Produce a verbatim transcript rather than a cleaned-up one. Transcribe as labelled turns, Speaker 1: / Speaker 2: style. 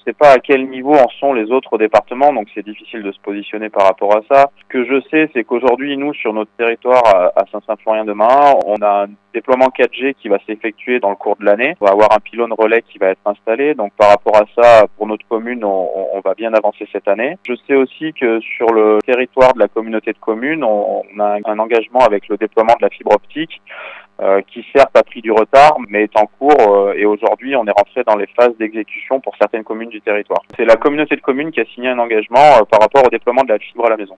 Speaker 1: sais pas à quel niveau en sont les autres départements, donc c'est difficile de se positionner par rapport à ça. Ce que je sais, c'est qu'aujourd'hui, nous, sur notre territoire à, à Saint-Symphorien-de-Marin, on a un déploiement quatre G qui va s'effectuer dans le cours de l'année. On va avoir un pylône relais qui va être installé, donc par rapport à ça, pour notre commune, on, on va bien avancer cette année. Je sais aussi que sur le territoire de la communauté de communes, on, on a un engagement avec le déploiement de la fibre optique. Euh, qui certes a pris du retard, mais est en cours euh, et aujourd'hui on est rentré dans les phases d'exécution pour certaines communes du territoire. C'est la communauté de communes qui a signé un engagement euh, par rapport au déploiement de la fibre à la maison.